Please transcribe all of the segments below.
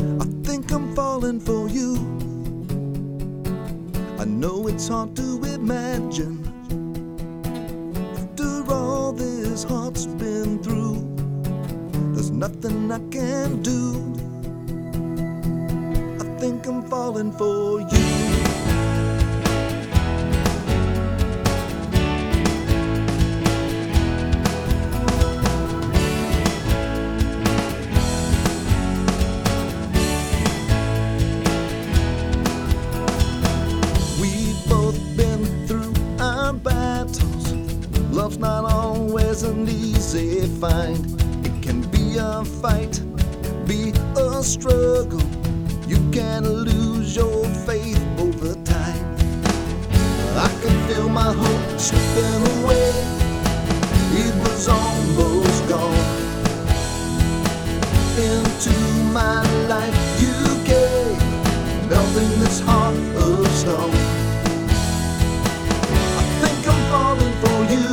I think I'm falling for you. I know it's hard to imagine. After all this heart's been through, there's nothing I can do. I think I'm falling for you. Love's not always an easy find. It can be a fight, be a struggle. You can lose your faith over time. I can feel my hope slipping away. It was almost gone. Into my life you gave, melting this heart of stone. I think I'm falling for you.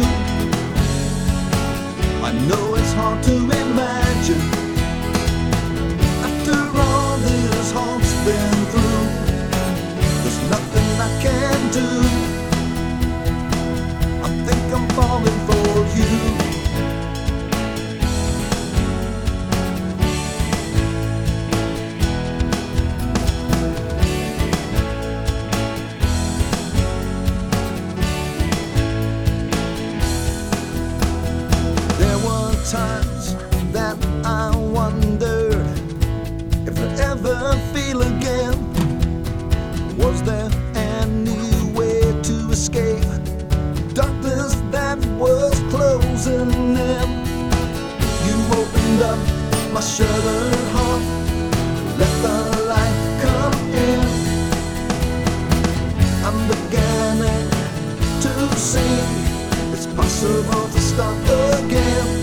I know it's hard to imagine. After all this heart's been through, there's nothing I can do. I think I'm falling for you. Times that I wondered if I'd ever feel again. Was there any way to escape darkness that was closing in? You opened up my shuttered heart, let the light come in. I'm beginning to see it's possible to start again.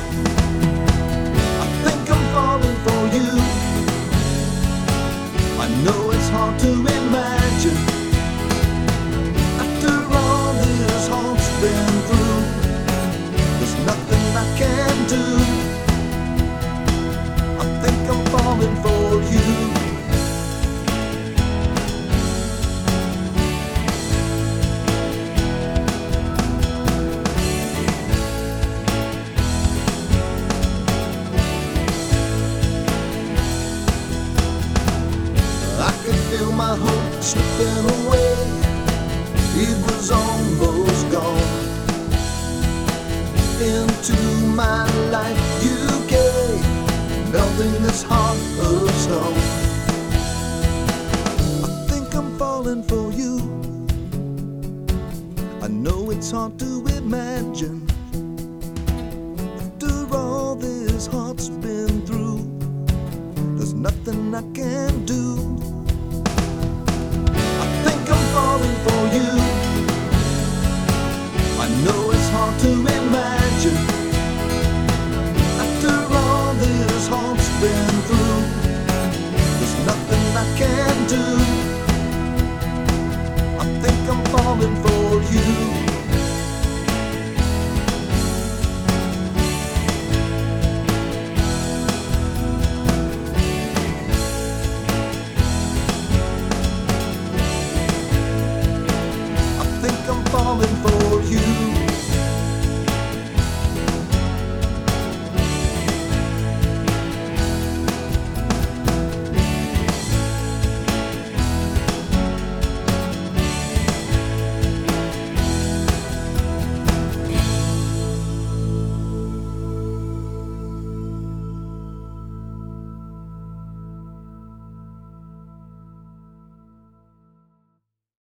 I know it's hard to imagine. After all this heart's been through, there's nothing I can do. I think I'm falling for you. Feel my hope slipping away. It was almost gone. Into my life you gave, melting this heart of stone. I think I'm falling for you. I know it's hard to imagine. After all this heart's been through, there's nothing I can do. Falling for you. I know it's hard to imagine. After all this heart's been through, there's nothing I can do.